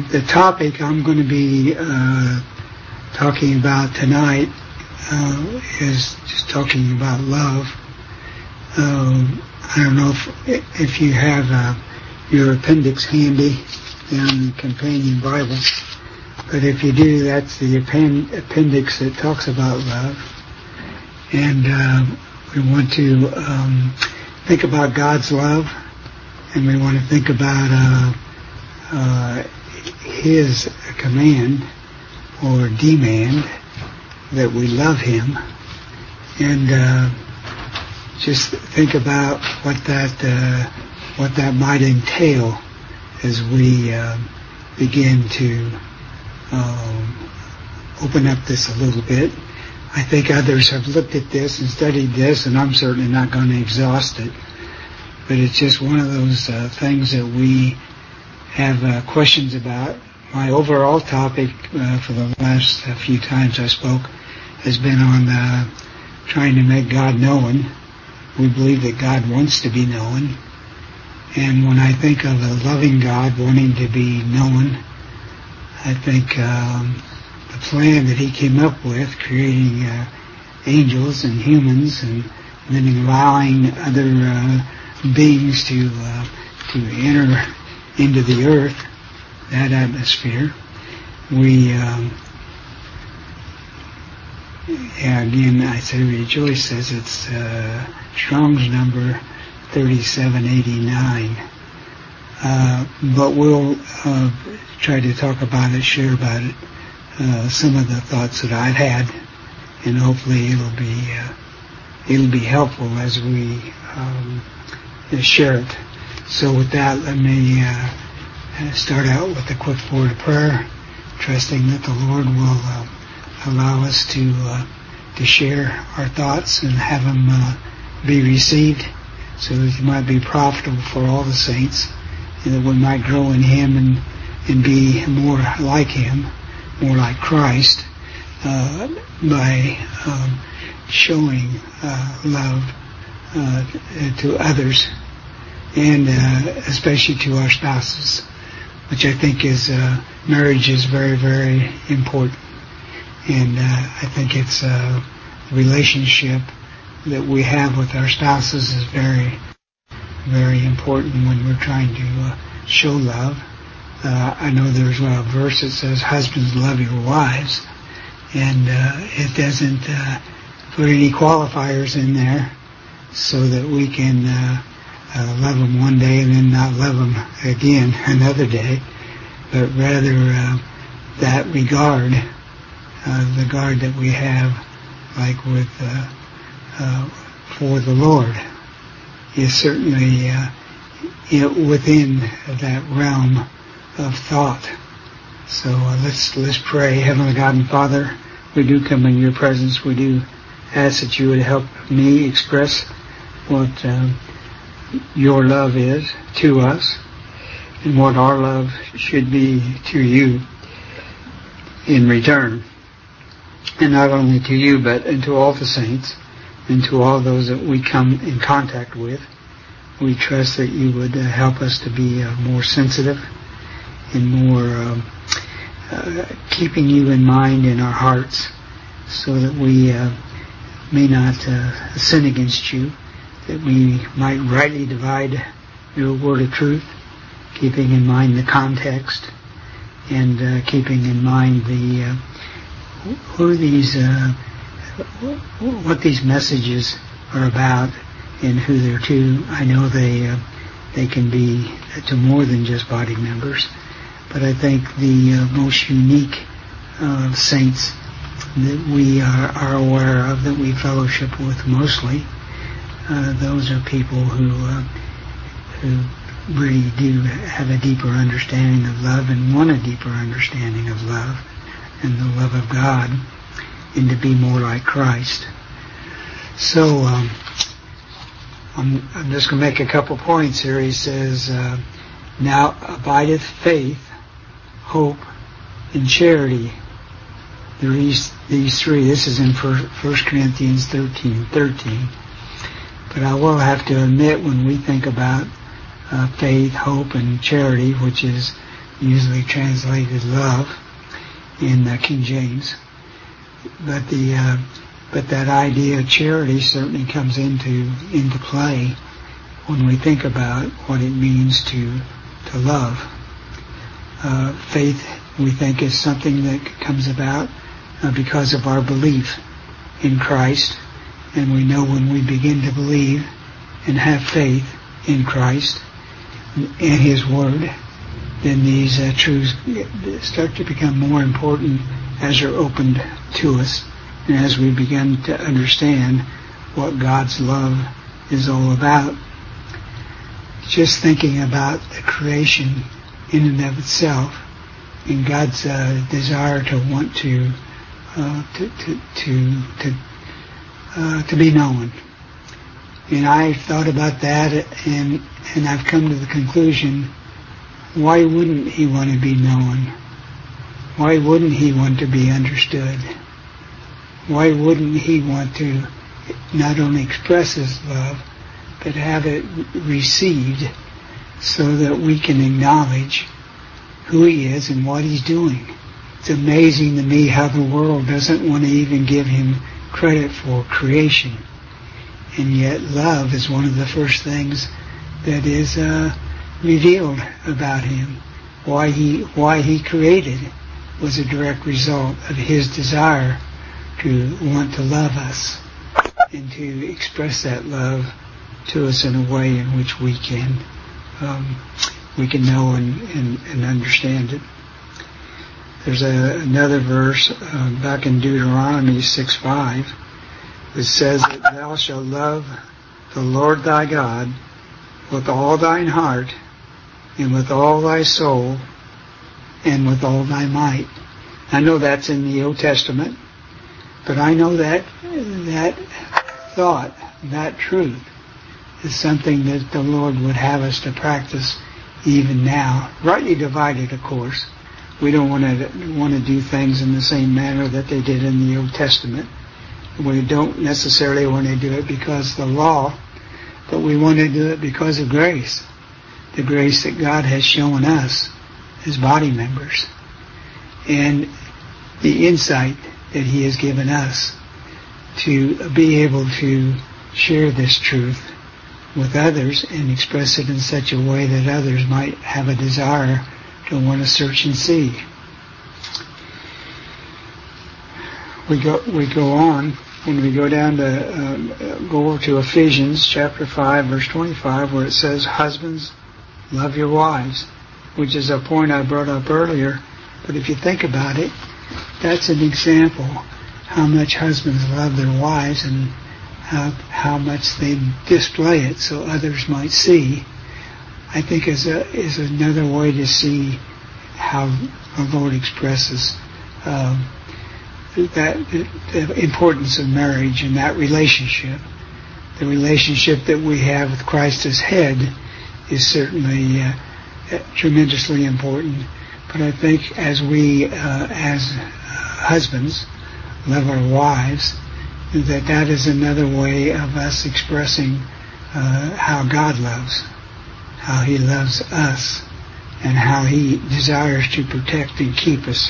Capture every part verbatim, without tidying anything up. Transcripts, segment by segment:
the topic I'm going to be uh, talking about tonight uh, is just talking about love. Um, I don't know if if you have uh, your appendix handy in the companion Bible, but if you do, that's the append- appendix that talks about love. And uh, we want to um, think about God's love, and we want to think about uh, uh, His command or demand that we love Him, and uh, just think about what that uh, what that might entail as we uh, begin to um, open up this a little bit. I think others have looked at this and studied this, and I'm certainly not going to exhaust it. But it's just one of those uh, things that we have uh, questions about. My overall topic uh, for the last uh, few times I spoke has been on uh, trying to make God known. We believe that God wants to be known. And when I think of a loving God wanting to be known, I think um, the plan that He came up with, creating uh, angels and humans, and, and then allowing other uh, beings to uh, to enter into the earth, that atmosphere. We, um, yeah, again, I say Joyce says it's uh, Strong's number thirty-seven eighty-nine. Uh, but we'll uh, try to talk about it, share about it, uh, some of the thoughts that I've had, and hopefully it'll be uh, it'll be helpful as we um, share it. So with that, let me uh, start out with a quick word of prayer, trusting that the Lord will uh, allow us to uh, to share our thoughts and have them uh, be received, so that it might be profitable for all the saints, and that we might grow in Him and and be more like Him, more like Christ, uh, by um, showing uh, love uh, to others, and uh, especially to our spouses, which I think is uh, marriage is very, very important. And uh, I think it's a relationship that we have with our spouses is very, very important when we're trying to uh, show love. Uh, I know there's a verse that says, "Husbands, love your wives," and uh, it doesn't uh, put any qualifiers in there so that we can uh, uh, love them one day and then not love them again another day, but rather uh, that regard, uh, the regard that we have, like with uh, uh, for the Lord, is certainly uh, within that realm of thought. So uh, let's let's pray. Heavenly God and Father, we do come in Your presence. We do ask that You would help me express what um, Your love is to us, and what our love should be to You in return. And not only to You, but into all the saints, and to all those that we come in contact with. We trust that You would uh, help us to be uh, more sensitive and more um, uh, keeping You in mind in our hearts, so that we uh, may not uh, sin against You, that we might rightly divide Your word of truth, keeping in mind the context, and uh, keeping in mind the uh, who these uh, what these messages are about and who they're to. I know they uh, they can be to more than just body members, but I think the uh, most unique uh, saints that we are, are aware of, that we fellowship with mostly, uh, those are people who uh, who really do have a deeper understanding of love and want a deeper understanding of love and the love of God, and to be more like Christ. So um, I'm, I'm just going to make a couple points here. He says, uh, now abideth faith, hope, and charity. These, these three. This is in First Corinthians thirteen thirteen. But I will have to admit, when we think about uh, faith, hope, and charity, which is usually translated love in uh, King James. But the uh, but that idea of charity certainly comes into into play when we think about what it means to to love. Uh, faith, we think, is something that comes about uh, because of our belief in Christ, and we know when we begin to believe and have faith in Christ and His Word, then these uh, truths start to become more important as they're opened to us, and as we begin to understand what God's love is all about. Just thinking about the creation in and of itself, and God's uh, desire to want to uh, to to to to, uh, to be known. And I thought about that, and and I've come to the conclusion: why wouldn't He want to be known? Why wouldn't He want to be understood? Why wouldn't He want to not only express His love, but have it received so that we can acknowledge who He is and what He's doing? It's amazing to me how the world doesn't want to even give Him credit for creation. And yet love is one of the first things that is uh, revealed about Him. Why he why he created was a direct result of His desire to want to love us and to express that love to us in a way in which we can um, we can know and, and, and understand it. There's a, another verse uh, back in Deuteronomy six five. It says that thou shalt love the Lord thy God with all thine heart, and with all thy soul, and with all thy might. I know that's in the Old Testament, but I know that that thought, that truth, is something that the Lord would have us to practice even now. Rightly divided, of course. We don't want to want to do things in the same manner that they did in the Old Testament. We don't necessarily want to do it because of the law, but we want to do it because of grace. The grace that God has shown us as body members, and the insight that He has given us to be able to share this truth with others and express it in such a way that others might have a desire to want to search and see. We go we go on. When we go down to um, go over to Ephesians chapter five, verse twenty-five, where it says, "Husbands, love your wives," which is a point I brought up earlier. But if you think about it, that's an example how much husbands love their wives and how how much they display it so others might see. I think is a is another way to see how the Lord expresses um, that the importance of marriage and that relationship. The relationship that we have with Christ as head is certainly uh, tremendously important. But I think as we, uh, as husbands, love our wives, that that is another way of us expressing uh, how God loves, how He loves us, and how He desires to protect and keep us.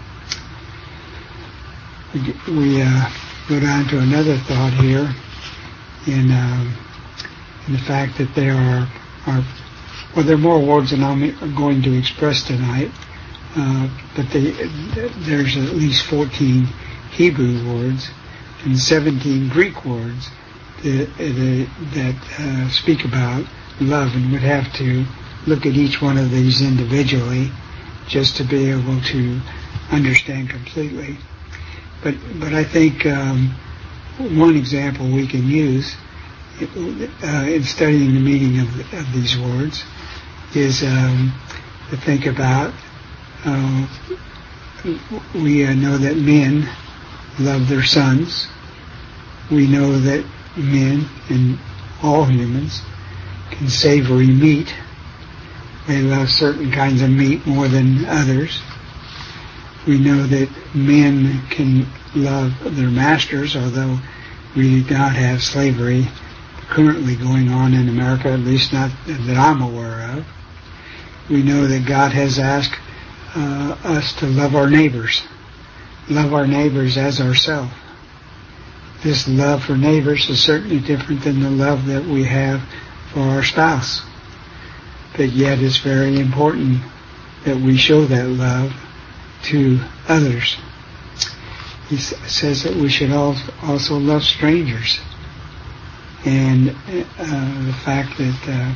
We, we uh, go down to another thought here in, um, in the fact that there are, are well, there are more words than I'm going to express tonight, uh, but they, there's at least fourteen Hebrew words and seventeen Greek words that, that, that uh, speak about love, and would have to look at each one of these individually just to be able to understand completely. But but I think um, one example we can use uh, in studying the meaning of, of these words is um, to think about uh, we uh, know that men love their sons. We know that men and all humans can savor meat. They love certain kinds of meat more than others. We know that men can love their masters, although we do not have slavery currently going on in America, at least not that I'm aware of. we know that God has asked uh, us to love our neighbors, love our neighbors as ourselves. This love for neighbors is certainly different than the love that we have for our spouse. But yet it's very important that we show that love to others. He says that we should also love strangers. And uh, the fact that uh,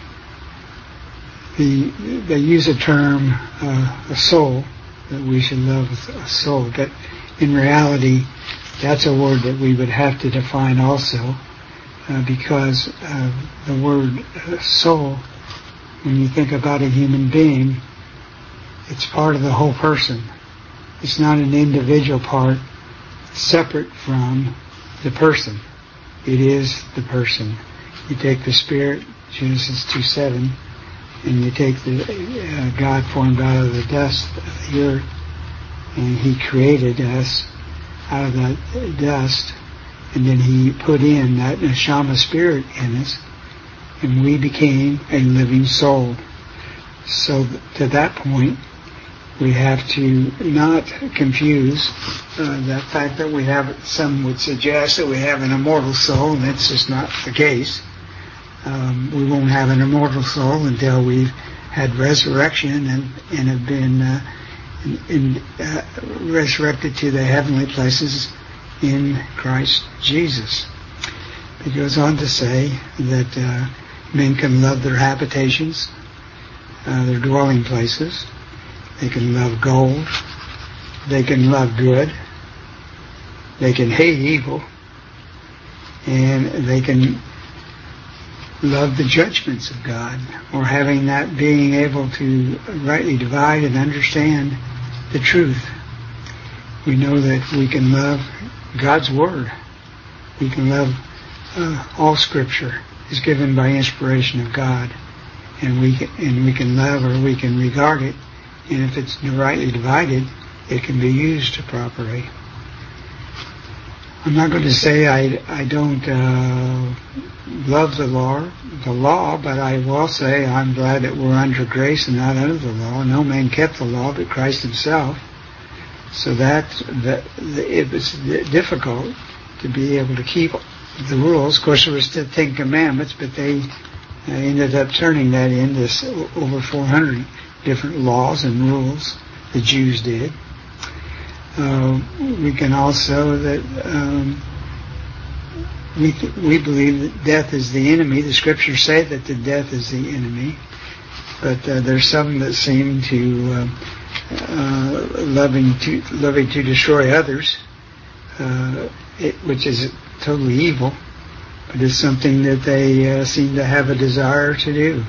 the, they use a term, uh, a soul, that we should love a soul. But in reality, that's a word that we would have to define also, uh, because uh, the word uh, soul, when you think about a human being, it's part of the whole person. It's not an individual part separate from the person. It is the person. You take the spirit, Genesis two seven, and you take the uh, God formed out of the dust of the earth, and He created us out of that dust, and then He put in that neshama spirit in us, and we became a living soul. So to that point, we have to not confuse uh, the fact that we have, some would suggest that we have an immortal soul, and that's just not the case. Um, we won't have an immortal soul until we've had resurrection and, and have been uh, in, in, uh, resurrected to the heavenly places in Christ Jesus. It goes on to say that uh, men can love their habitations, uh, their dwelling places. They can love gold. They can love good. They can hate evil. And they can love the judgments of God, or having that, being able to rightly divide and understand the truth. We know that we can love God's Word. We can love uh, all Scripture is given by inspiration of God, and we can, and we can love, or we can regard it, and if it's rightly divided, it can be used properly. I'm not going to say I, I don't uh, love the law, the law, but I will say I'm glad that we're under grace and not under the law. No man kept the law but Christ Himself. So that, that it was difficult to be able to keep the rules. Of course, there was the Ten Commandments, but they uh, ended up turning that into over four hundred different laws and rules. The Jews did. Uh, we can also that um, we th- we believe that death is the enemy. The Scriptures say that the death is the enemy, but uh, there's some that seem to uh, uh, loving to loving to destroy others, uh, it, which is totally evil, but it's something that they uh, seem to have a desire to do.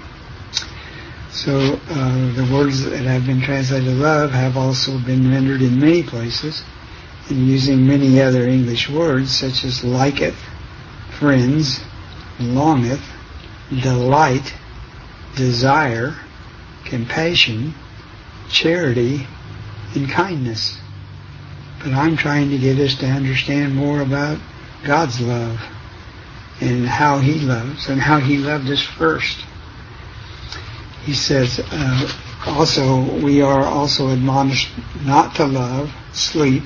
So uh, the words that have been translated love have also been rendered in many places, and using many other English words such as liketh, friends, longeth, delight, desire, compassion, charity, and kindness. But I'm trying to get us to understand more about God's love and how He loves and how He loved us first. He says, uh, also, we are also admonished not to love sleep,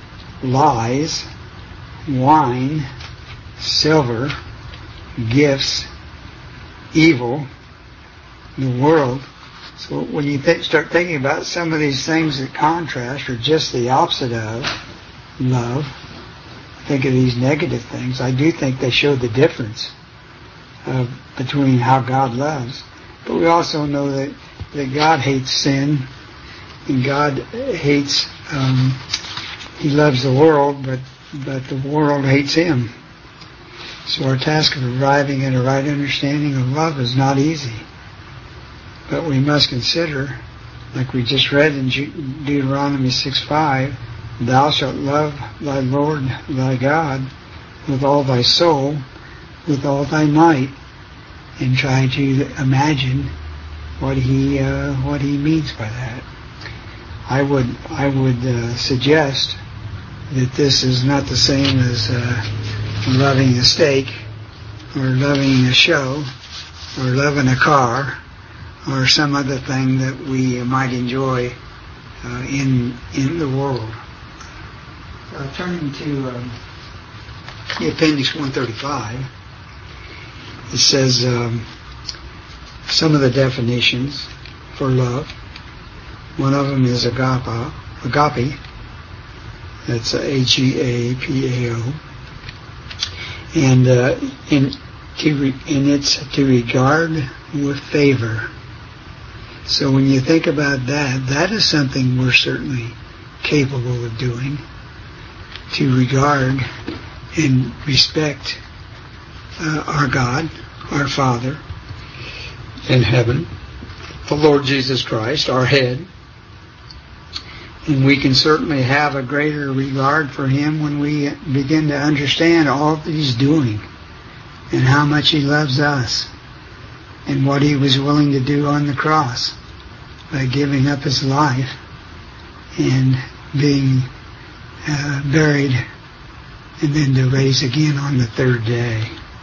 lies, wine, silver, gifts, evil, the world. So when you th- start thinking about some of these things that contrast or just the opposite of love, think of these negative things, I do think they show the difference uh, between how God loves. But we also know that, that God hates sin, and God hates, um, He loves the world, but, but the world hates Him. So our task of arriving at a right understanding of love is not easy. But we must consider, like we just read in Deuteronomy six five, thou shalt love thy Lord thy God with all thy soul, with all thy might, and try to imagine what he uh, what he means by that. I would I would uh, suggest that this is not the same as uh, loving a steak, or loving a show, or loving a car, or some other thing that we might enjoy uh, in in the world. Uh, turning to um, the Appendix one thirty-five, it says um, some of the definitions for love. One of them is agape, agape. That's A G A P A O, and uh, in to re, and it's to regard with favor. So when you think about that, that is something we're certainly capable of doing. To regard and respect uh, our God, our Father in heaven, the Lord Jesus Christ, our head. And we can certainly have a greater regard for Him when we begin to understand all that He's doing and how much He loves us and what He was willing to do on the cross by giving up His life and being uh, buried and then to raise again on the third day.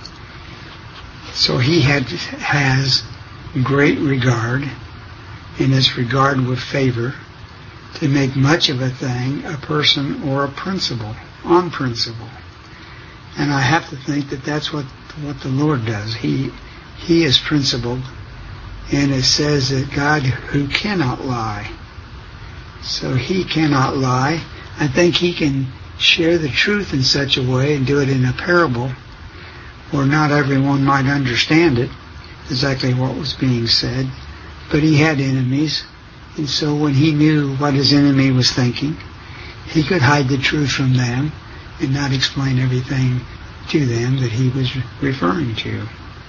So He had has great regard, and this regard with favor, to make much of a thing, a person, or a principle, on principle. And I have to think that that's what what the Lord does. He He is principled, and it says that God who cannot lie. So He cannot lie. I think He can share the truth in such a way and do it in a parable where not everyone might understand it, exactly what was being said. But He had enemies, and so when He knew what His enemy was thinking, He could hide the truth from them and not explain everything to them that He was referring to.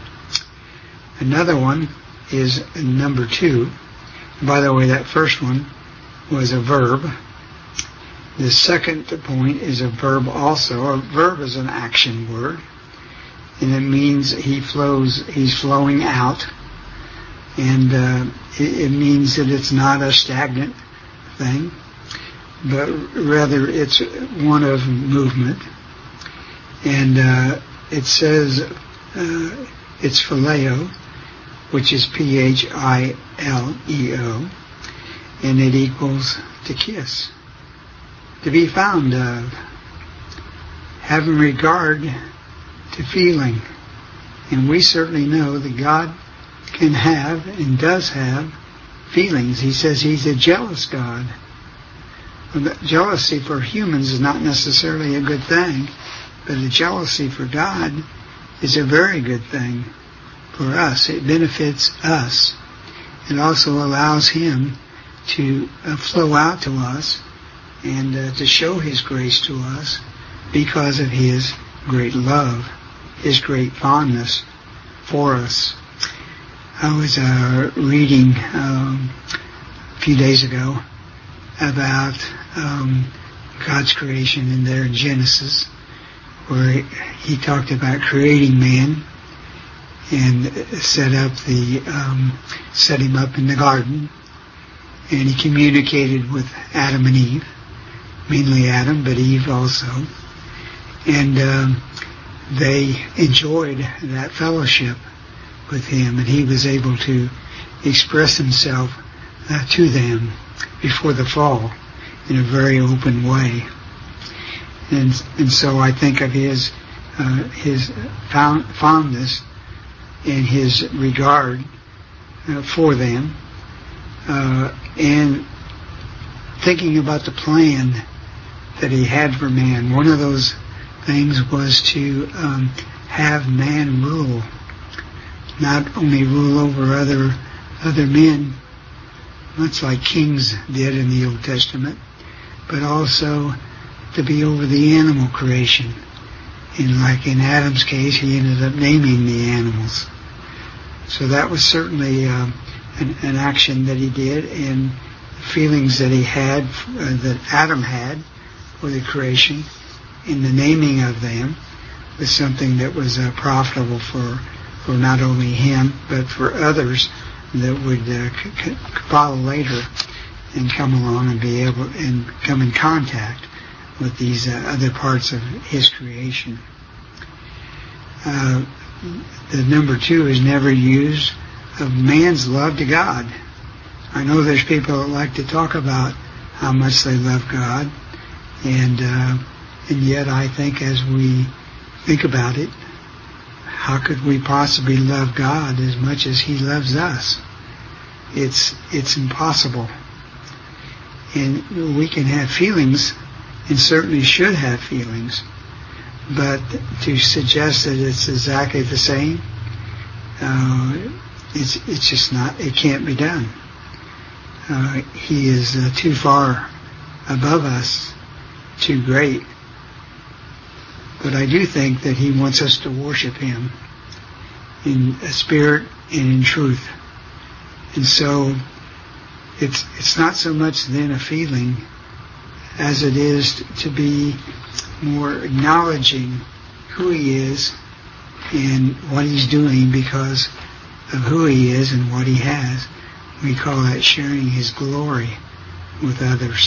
Another one is number two. By the way, that first one was a verb. The second point is a verb also. A verb is an action word, and it means he flows, he's flowing out, and uh, it, it means that it's not a stagnant thing, but rather it's one of movement. And uh, it says uh, it's phileo, which is P H I L E O, and it equals to kiss. To be found of, having regard to feeling. And we certainly know that God can have and does have feelings. He says He's a jealous God. Well, jealousy for humans is not necessarily a good thing, but the jealousy for God is a very good thing for us. It benefits us. It also allows Him to uh, flow out to us and uh, to show His grace to us because of His great love, His great fondness for us. I was uh, reading um, a few days ago about um, God's creation in there in Genesis, where he, he talked about creating man and set up the um, set him up in the garden, and He communicated with Adam and Eve. Mainly Adam, but Eve also. And um, they enjoyed that fellowship with Him, and He was able to express Himself uh, to them before the fall in a very open way. And and so I think of His uh, His fond, fondness and His regard uh, for them, uh, and thinking about the plan that He had for man. One of those things was to um, have man rule, not only rule over other other men, much like kings did in the Old Testament, but also to be over the animal creation. And like in Adam's case, he ended up naming the animals. So that was certainly uh, an, an action that he did, and feelings that he had, uh, that Adam had for the creation, in the naming of them, was something that was uh, profitable for, for not only him, but for others that would uh, c- c- follow later and come along and be able and come in contact with these uh, other parts of His creation. Uh, the number two is never used of man's love to God. I know there's people that like to talk about how much they love God, and uh, and yet I think as we think about it, how could we possibly love God as much as He loves us? It's it's impossible. And we can have feelings, and certainly should have feelings, but to suggest that it's exactly the same, uh, it's it's just not. It can't be done. Uh, he is uh, too far above us, too great. But I do think that He wants us to worship Him in spirit and in truth. And so it's it's not so much then a feeling as it is to be more acknowledging who He is and what He's doing because of who He is and what He has. We call that sharing His glory with others.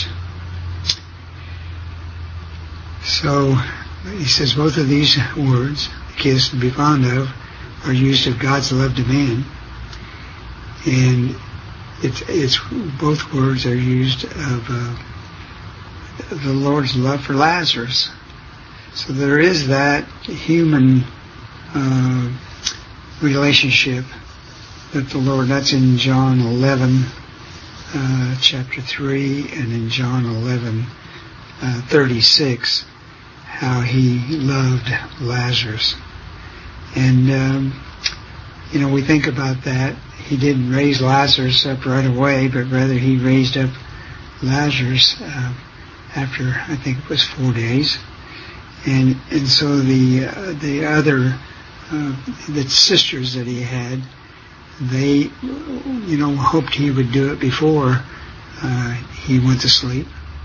So he says both of these words, kiss and be fond of, are used of God's love to man. And it's, it's both words are used of uh, the Lord's love for Lazarus. So there is that human uh, relationship that the Lord, that's in John eleven, uh, chapter three, and in John eleven, uh, thirty-six, how He loved Lazarus. And, um, you know, we think about that. He didn't raise Lazarus up right away, but rather He raised up Lazarus uh, after, I think it was four days. And and so the uh, the other, uh, the sisters that He had, they, you know, hoped He would do it before uh, He went to sleep.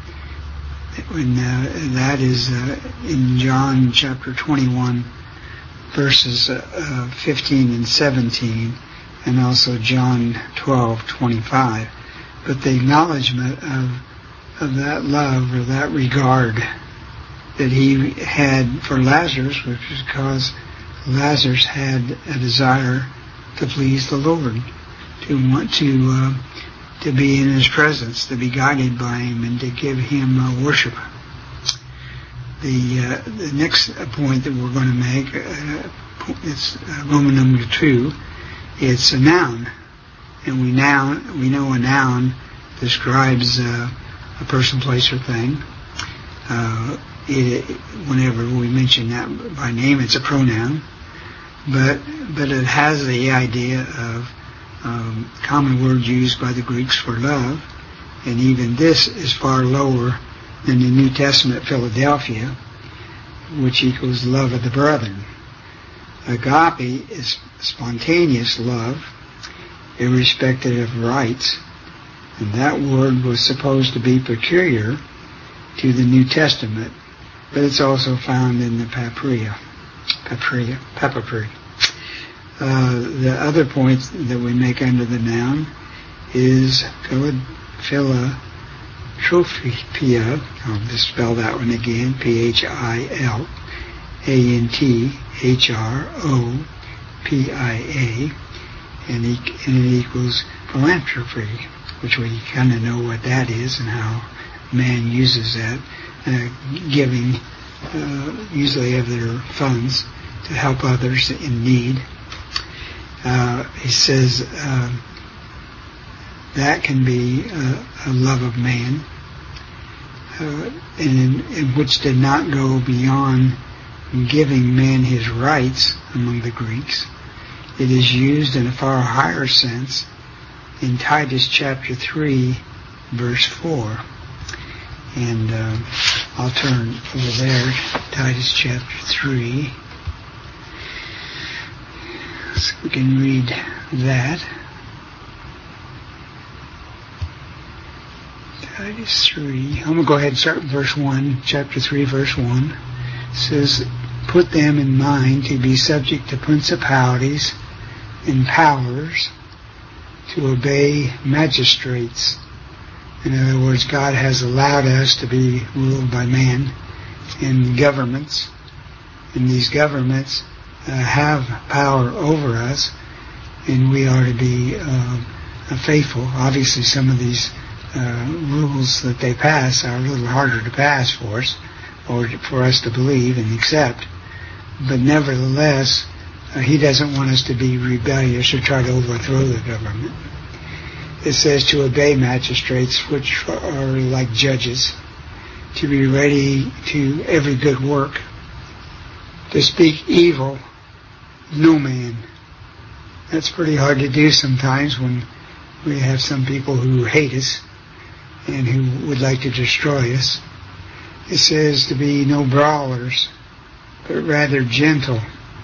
And uh, that is uh, in John chapter twenty-one, verses uh, fifteen and seventeen, and also John twelve twenty-five. But the acknowledgement of of that love or that regard that He had for Lazarus, which was because Lazarus had a desire to please the Lord, to want to uh, to be in His presence, to be guided by Him, and to give Him uh, worship. The uh, the next point that we're going to make, uh, it's uh, Roman number two. It's a noun, and we noun we know a noun describes uh, a person, place, or thing. Uh, it, whenever we mention that by name, it's a pronoun. But but it has the idea of um, common word used by the Greeks for love, and even this is far lower than the New Testament Philadelphia, which equals love of the brethren. Agape is spontaneous love, irrespective of rights, and that word was supposed to be peculiar to the New Testament, but it's also found in the Papyria. Papyria, Papyri. Uh, the other point that we make under the noun is Philatropia. I'll just spell that one again. P H I L A N T H R O P I A, and it equals philanthropy, which we kind of know what that is and how man uses that, uh, giving uh, usually of their funds to help others in need. Uh, he says uh, that can be uh, a love of man, uh, and, and which did not go beyond giving man his rights among the Greeks. It is used in a far higher sense in Titus chapter three, verse four. And uh, I'll turn over there, Titus chapter three. So we can read that. Titus three. I'm going to go ahead and start with verse one, chapter three, verse one. It says, put them in mind to be subject to principalities and powers, to obey magistrates. In other words, God has allowed us to be ruled by man in governments, and these governments uh, have power over us, and we are to be uh, faithful. Obviously, some of these uh, rules that they pass are a little harder to pass for us, or for us to believe and accept. But nevertheless, uh, he doesn't want us to be rebellious or try to overthrow the government. It says to obey magistrates, which are like judges, to be ready to every good work, to speak evil no man. That's pretty hard to do sometimes when we have some people who hate us and who would like to destroy us. It says to be no brawlers, but rather gentle,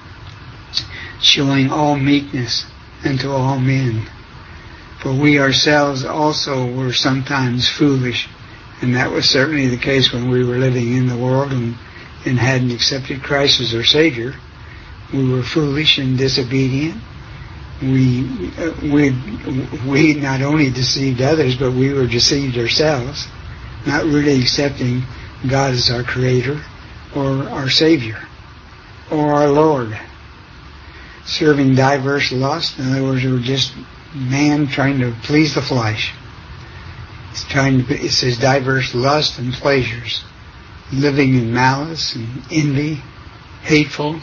showing all meekness unto all men. For we ourselves also were sometimes foolish, and that was certainly the case when we were living in the world and, and hadn't accepted Christ as our Savior. We were foolish and disobedient. We, uh, we, we not only deceived others, but we were deceived ourselves, not really accepting God as our Creator or our Savior or our Lord. Serving diverse lusts. In other words, we were just man trying to please the flesh. It's trying to, it says diverse lusts and pleasures. Living in malice and envy, hateful,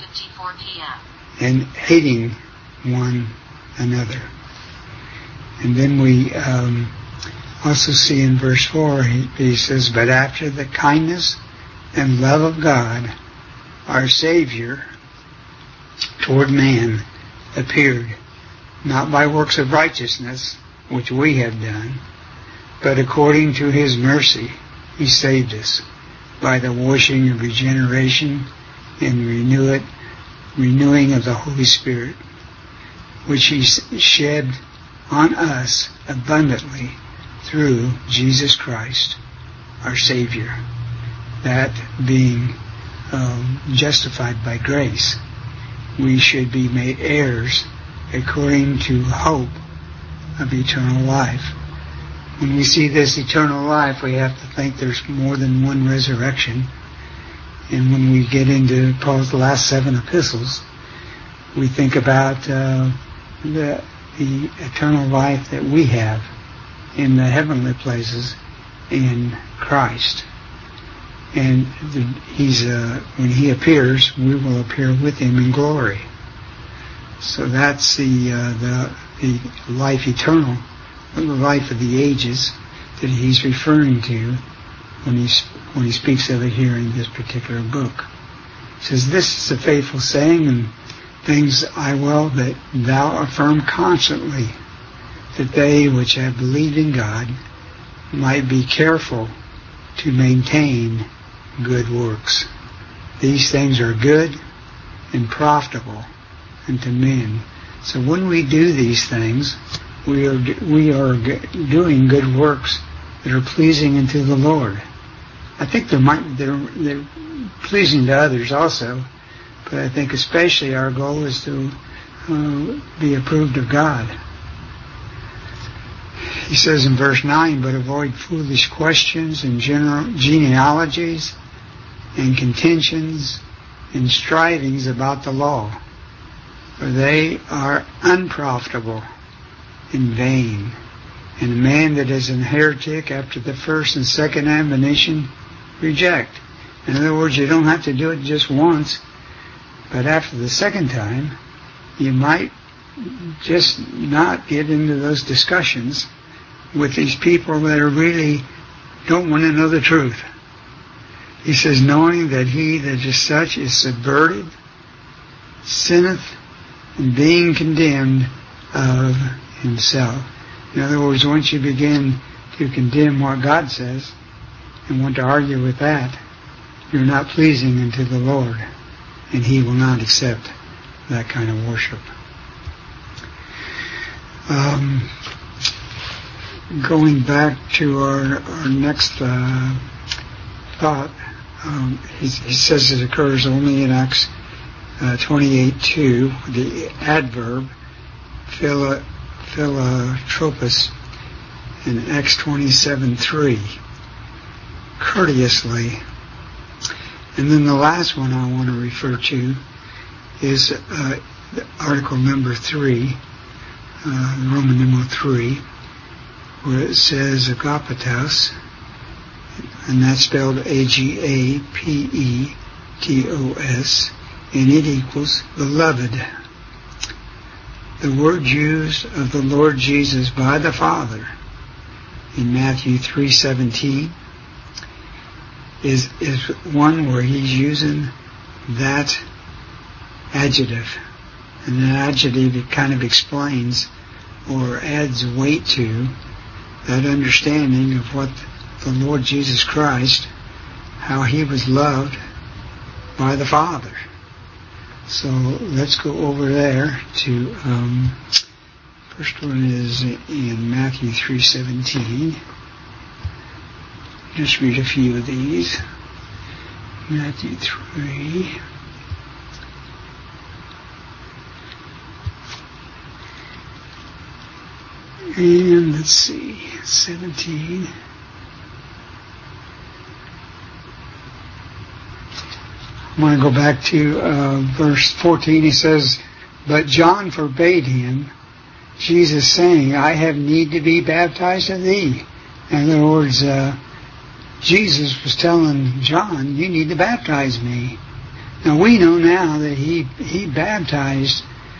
and hating one another. And then we um, also see in verse four, he, he says, but after the kindness and love of God, our Savior, toward man, appeared, not by works of righteousness, which we have done, but according to his mercy, he saved us by the washing of regeneration and renew it, renewing of the Holy Spirit, which he shed on us abundantly through Jesus Christ, our Savior. That being um, justified by grace, we should be made heirs according to hope of eternal life. When we see this eternal life, we have to think there's more than one resurrection. And when we get into Paul's last seven epistles, we think about uh, the, the eternal life that we have in the heavenly places in Christ. And the, he's uh, when he appears, we will appear with him in glory. So that's the uh, the the life eternal, the life of the ages that he's referring to when he when he speaks of it here in this particular book. He says, "This is a faithful saying, and things I will that thou affirm constantly, that they which have believed in God might be careful to maintain good works. These things are good and profitable unto men." So when we do these things, we are we are doing good works that are pleasing unto the Lord. I think they might they're they're pleasing to others also, but I think especially our goal is to uh, be approved of God. He says in verse nine, "But avoid foolish questions and general genealogies and contentions and strivings about the law, for they are unprofitable and vain. And a man that is an heretic after the first and second admonition, reject." In other words, you don't have to do it just once, but after the second time, you might just not get into those discussions with these people that are really don't want to know the truth. He says, "Knowing that he that is such is subverted, sinneth, and being condemned of himself." In other words, once you begin to condemn what God says and want to argue with that, you're not pleasing unto the Lord, and he will not accept that kind of worship. Um, going back to our, our next uh, thought, um, he, he says it occurs only in Acts uh, twenty-eight two, the adverb phila, philantropos, in Acts twenty-seven three, courteously. And then the last one I want to refer to is uh, article number three, uh, Roman numeral three, where it says agapetos, and that's spelled A G A P E T O S, and it equals beloved. The word used of the Lord Jesus by the Father in Matthew three seventeen is is one where he's using that adjective. And an adjective, it kind of explains or adds weight to that understanding of what the Lord Jesus Christ, how he was loved by the Father. So let's go over there to, um, first one is in Matthew three seventeen. Just read a few of these. Matthew three. And let's see, seventeen. I want to go back to uh, verse fourteen. He says, "But John forbade him, Jesus saying, I have need to be baptized of thee." In other words, uh, Jesus was telling John, you need to baptize me. Now we know now that he, he baptized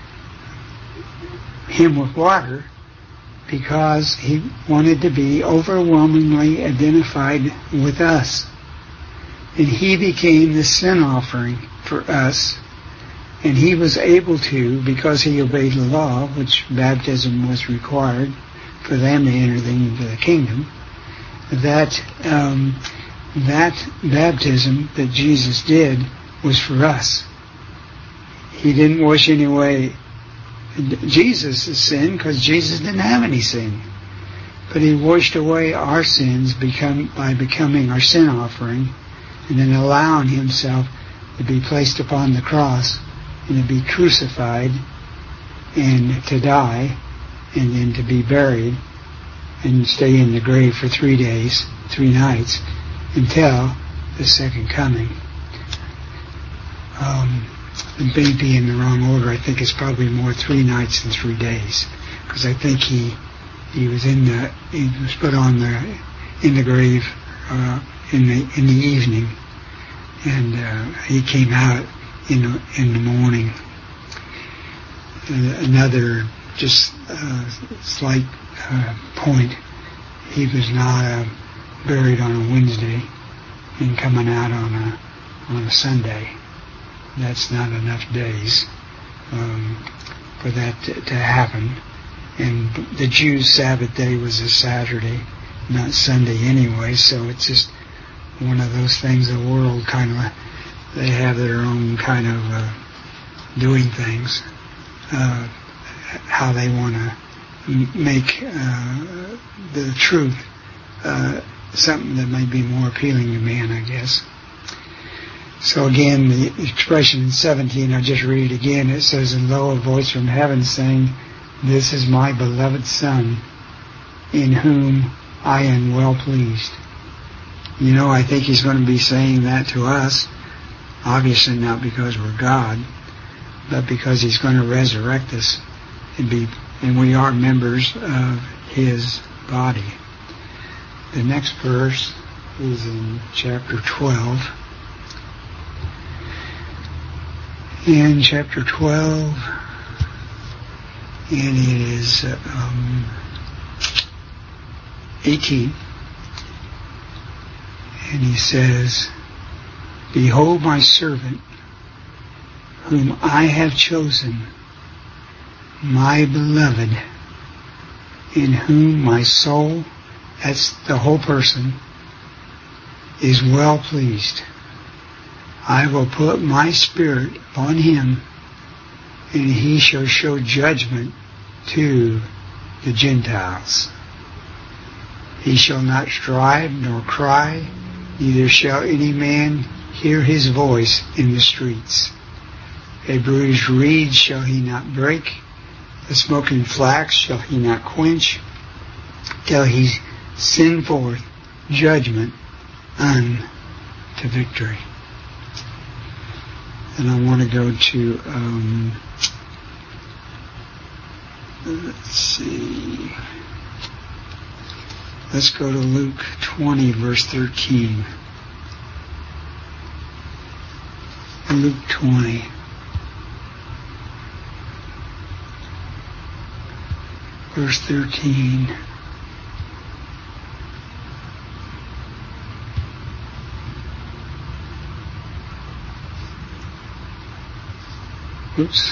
him with water because he wanted to be overwhelmingly identified with us. And he became the sin offering for us. And he was able to, because he obeyed the law, which baptism was required for them to enter into the kingdom, that um, that baptism that Jesus did was for us. He didn't wash any away Jesus' sin because Jesus didn't have any sin. But he washed away our sins become, by becoming our sin offering and then allowing himself to be placed upon the cross and to be crucified and to die and then to be buried and stay in the grave for three days, three nights, until the second coming. Um, it may be in the wrong order. I think it's probably more three nights than three days, because I think he he was in the he was put on the in the grave uh, in the in the evening, and uh, he came out in the, in the morning. Uh, another just uh, slight uh, point: he was not uh, buried on a Wednesday and coming out on a on a Sunday. That's not enough days um, for that to, to happen. And the Jews' Sabbath day was a Saturday, not Sunday anyway. So it's just one of those things. The world kind of, they have their own kind of uh, doing things, uh, how they want to make uh, the truth uh, something that might be more appealing to man, I guess. So again, the expression in seventeen, I'll just read it again. It says, "And lo, a voice from heaven saying, This is my beloved Son, in whom I am well pleased." You know, I think he's going to be saying that to us, obviously not because we're God, but because he's going to resurrect us and be, and we are members of his body. The next verse is in chapter twelve. In chapter twelve, and it is uh, um, eighteen, and he says, "Behold my servant, whom I have chosen, my beloved, in whom my soul," that's the whole person, "is well pleased. I will put my spirit upon him, and he shall show judgment to the Gentiles. He shall not strive nor cry, neither shall any man hear his voice in the streets. A bruised reed shall he not break, a smoking flax shall he not quench, till he send forth judgment unto victory." And I want to go to um, let's see. Let's go to Luke twenty, verse thirteen. Luke twenty. Verse thirteen. Oops.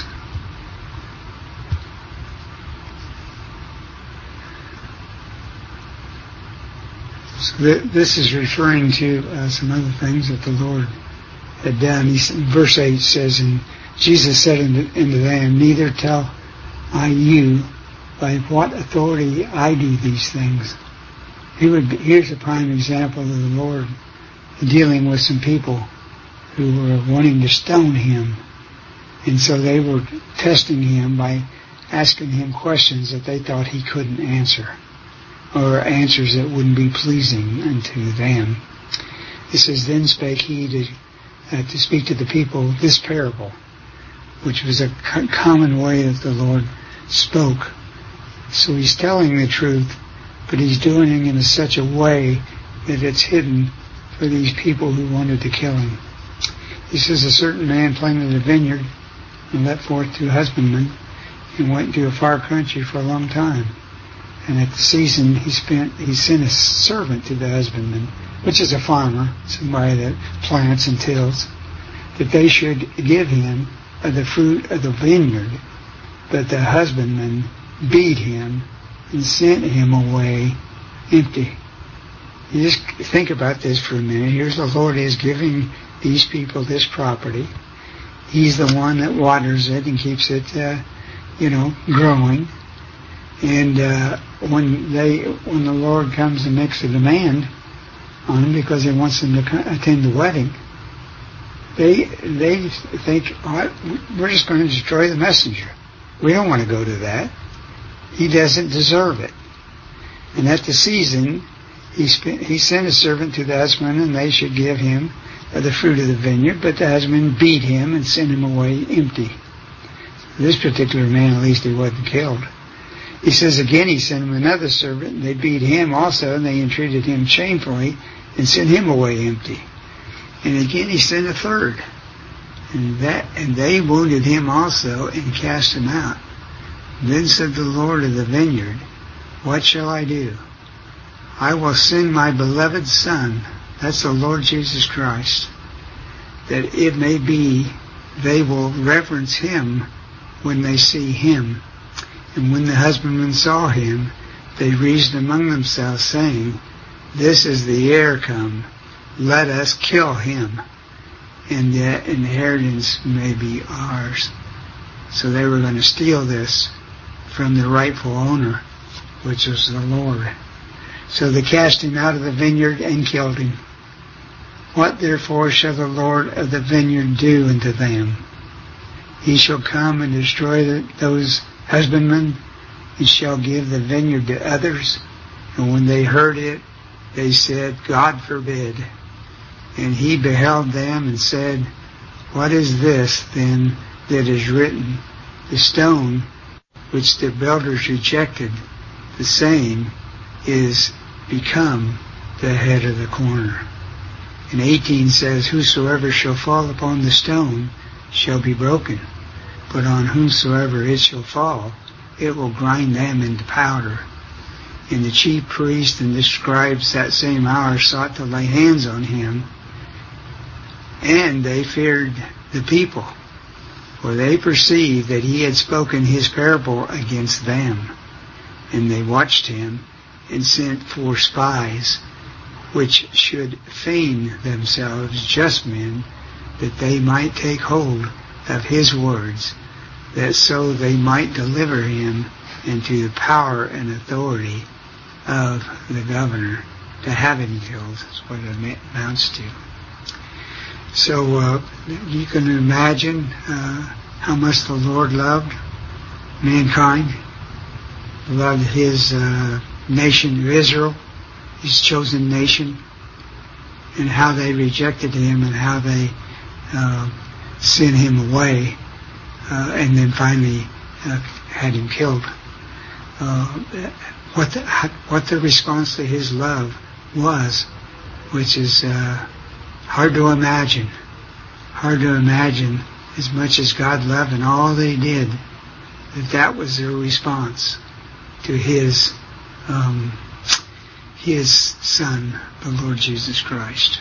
So th- this is referring to uh, some other things that the Lord had done. He, verse eight says, and Jesus said unto, unto them, neither tell I you by what authority I do these things. He would be, here's a prime example of the Lord dealing with some people who were wanting to stone him. And so they were testing him by asking him questions that they thought he couldn't answer, or answers that wouldn't be pleasing unto them. It says, then spake he to, uh, to speak to the people this parable, which was a co- common way that the Lord spoke. So he's telling the truth, but he's doing it in such a way that it's hidden for these people who wanted to kill him. He says, a certain man planted a vineyard and let forth two husbandmen and went into a far country for a long time. And at the season he spent, he sent a servant to the husbandman, which is a farmer, somebody that plants and tills, that they should give him of the fruit of the vineyard. But the husbandman beat him and sent him away empty. You just think about this for a minute. Here's the Lord is giving these people this property. He's the one that waters it and keeps it, uh, you know, growing. And uh, when they, when the Lord comes and makes a demand on them because he wants them to attend the wedding, they they think, oh, we're just going to destroy the messenger. We don't want to go to that. He doesn't deserve it. And at the season, he spent, he sent a servant to the husband, and they should give him the fruit of the vineyard. But the husband beat him and sent him away empty. This particular man, at least, he wasn't killed. He says again, he sent him another servant, and they beat him also, and they entreated him shamefully and sent him away empty. And again, he sent a third, and that and they wounded him also and cast him out. Then said the Lord of the vineyard, what shall I do? I will send my beloved Son, that's the Lord Jesus Christ, that it may be they will reverence him when they see him. And when the husbandmen saw him, they reasoned among themselves, saying, this is the heir come, let us kill him, and the inheritance may be ours. So they were going to steal this from the rightful owner, which was the Lord. So they cast him out of the vineyard and killed him. What therefore shall the Lord of the vineyard do unto them? He shall come and destroy the, those husbandmen, and shall give the vineyard to others. And when they heard it, they said, God forbid. And he beheld them and said, what is this then that is written? The stone which the builders rejected, the same is become the head of the corner. And eighteen says, whosoever shall fall upon the stone shall be broken, but on whomsoever it shall fall, it will grind them into powder. And the chief priest and the scribes that same hour sought to lay hands on him, and they feared the people, for they perceived that he had spoken his parable against them. And they watched him and sent for spies, which should feign themselves just men, that they might take hold of his words, that so they might deliver him into the power and authority of the governor, to have him killed. That's what it amounts to. So uh, you can imagine uh, how much the Lord loved mankind, loved his uh, nation, Israel, his chosen nation, and how they rejected him and how they uh, sent him away, uh, and then finally uh, had him killed. uh, what the, what the response to his love was, which is uh, hard to imagine. Hard to imagine as much as God loved and all they did, that that was their response to his um, his Son, the Lord Jesus Christ.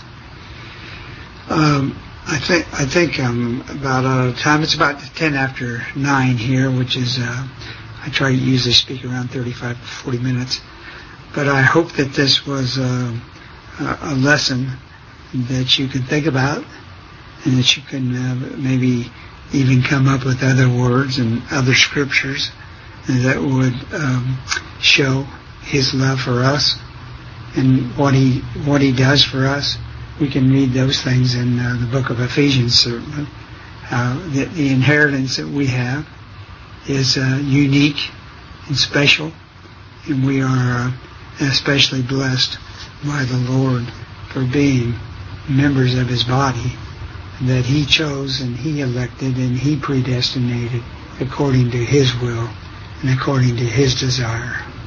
Um, I think I think I'm about out of time. It's about ten after nine here, which is uh, I try to usually speak around thirty-five to forty minutes. But I hope that this was uh, a lesson that you can think about, and that you can uh, maybe even come up with other words and other scriptures that would um, show his love for us and what he what he does for us. We can read those things in uh, the book of Ephesians, certainly. Uh, the, the inheritance that we have is uh, unique and special, and we are uh, especially blessed by the Lord for being members of his body that he chose and he elected and he predestinated according to his will and according to his desire.